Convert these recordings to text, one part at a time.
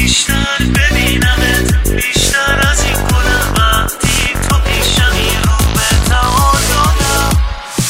بیشتر ببینمت، بیشتر از این کنم وقتی تو پیشمی رو به تعادلم.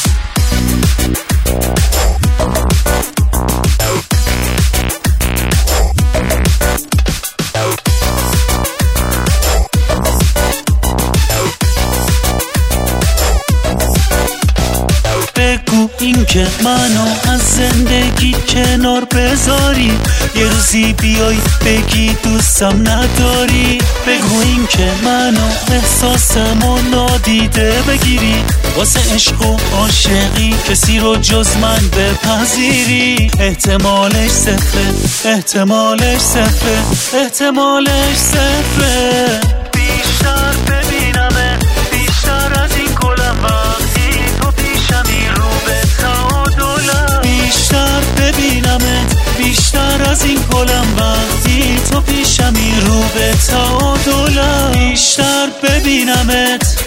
بگو این که منو از زندگی کنار بذاری، یه روزی بیای بگی دوستم نداری. بگو این که منو احساسمو نادیده بگیری، واسه عشق و عاشقی کسی رو جز من بپذیری. احتمالش صفره، احتمالش صفره، احتمالش صفره. بیشتر ببینمه، بیشتر از این کلم وقتی تو پیشمی رو به تعادلم. بیشتر ببینمت، بیشتر از این کلم وقتی تو پیشمی رو به تعادلم. بیشتر ببینمت.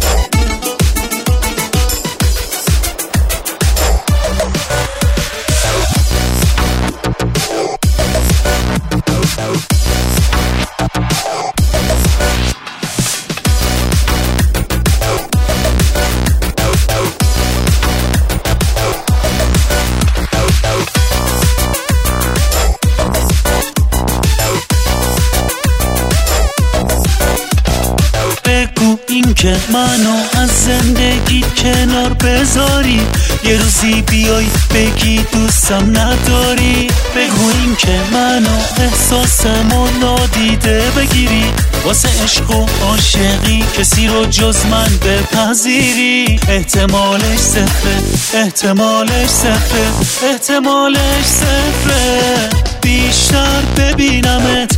این که منو از زندگی کنار بذاری، یه روزی بیای بگی دوستم نداری. بگو این که منو احساسمو نادیده بگیری، واسه عشق و عاشقی کسی رو جز من بپذیری. احتمالش صفره، احتمالش صفره، احتمالش صفره. بیشتر ببینمت،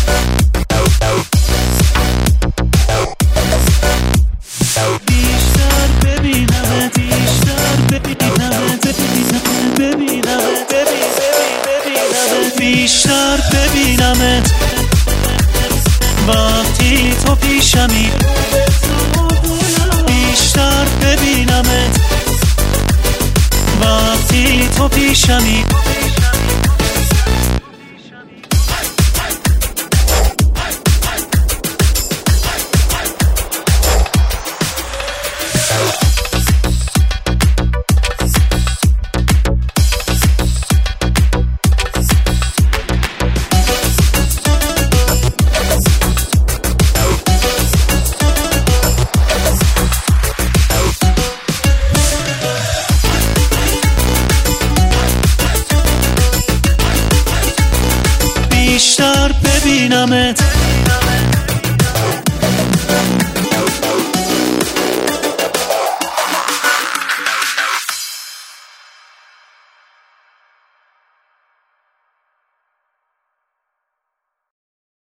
بیشتر ببینمت، بیشتر ببینمت، ببینمت، ببینمت، بیشتر ببینمت وقتی تو پیشمی. بیشتر ببینمت وقتی تو پیشمی. بیشتر ببینمت.